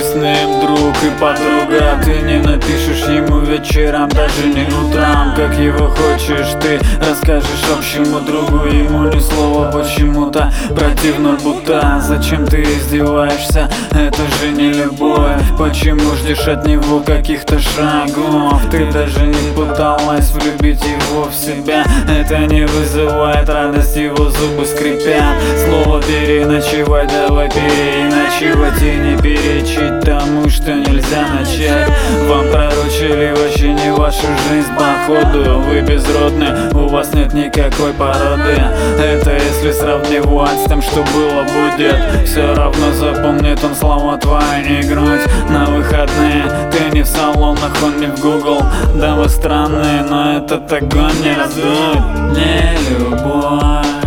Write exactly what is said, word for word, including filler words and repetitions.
с ним друг и подруга. Ты не напишешь ему вечером, даже не утром, как его хочешь ты. Расскажешь общему другу, ему ни слова почему-то противно будто. Зачем ты издеваешься? Это же не любовь. Почему ждешь от него каких-то шагов? Ты даже не пыталась влюбить его в себя. Это не вызывает радость, его зубы скрипят. Слово переночевать, давай переночевать и не перечить тому, что нельзя начать. Вам пророчили вообще не вашу жизнь, походу. Вы безродны, у вас нет никакой породы. Это если сравнивать с тем, что было будет. Все равно запомнит он слова твои играть на выходные. Ты не в салонах, он не в Google. Да вы странные, но этот огонь не раздуть. Не любовь.